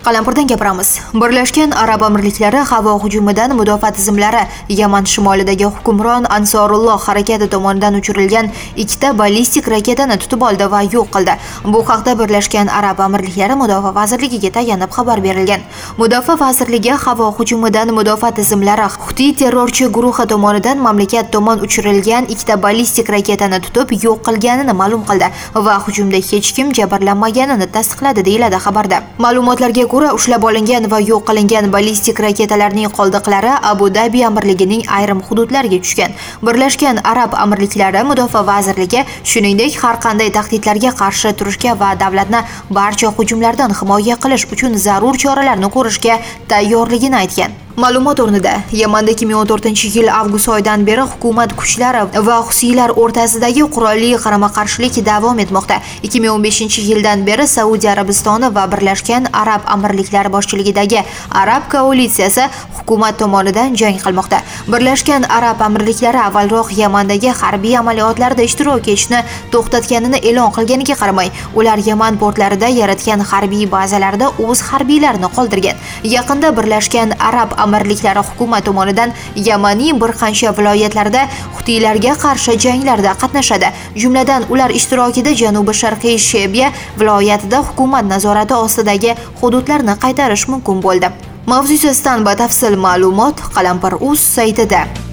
Qalampirdan gapiramiz. Birlashgan Arab Amirliklari havo hujumidan mudofaa tizimlari Yaman shimolidagi hukmron Ansorulloh harakati tomonidan uchirilgan ikkita ballistik raketani tutib oldi va yo'q qildi. Bu haqda Birlashgan Arab Amirliklari Mudofaa vazirligiga tayanib xabar berilgan. Mudofaa vazirligi havo hujumidan mudofaa tizimlari Huti terrorchi guruhi tomonidan mamlakat tomon uchirilgan ikkita ballistik raketani tutib yo'q qilganini ma'lum qildi va hujumda hech kim jabrlanmaganini tasdiqladi, deyiladi xabarda. Ma'lumotlarga ko'ra, ushlab olingan va yo'q qilingan ballistik raketalarning qoldiqlari Abu Dabi amirligining ayrim hududlariga tushgan. Birlashgan Arab Amirliklari Mudofaa vazirligi, shuningdek, har qanday tahdidlarga qarshi turishga va davlatni barcha hujumlardan himoya qilish uchun zarur choralarni ko'rishga tayyorligini aytgan. Ma'lumot o'rnida, Yamanda 2014-yil avgust oyidan beri hukumat kuchlari va husiylar o'rtasidagi qurolli qarama-qarshilik davom etmoqda. 2015-yildan beri Saudiya Arabistoni va Birlashgan Arab Amirliklari boshchiligidagi Arab koalitsiyasi hukumat tomonidan jang qilmoqda. Birlashgan Arab Amirliklari avvalroq Yamandagi harbiy amaliyotlarda ishtirok etishni to'xtatganini e'lon qilganiga qaramay, ular Yaman portlarida yaratgan harbiy bazalarida o'z harbiylarini qoldirgan. Yaqinda Birlashgan Arab Amirliklari hukumat tomonidan Yamanning bir qancha viloyatlarida Hutiylarga qarshi janglarda qatnashadi. Jumladan, ular ishtirokida janubi-sharqiy Shebiya viloyatida hukumat nazorati ostidagi hududlarni qaytarish mumkin bo'ldi. Mavzu yuzasidan batafsil ma'lumot Qalampir.uz saytida.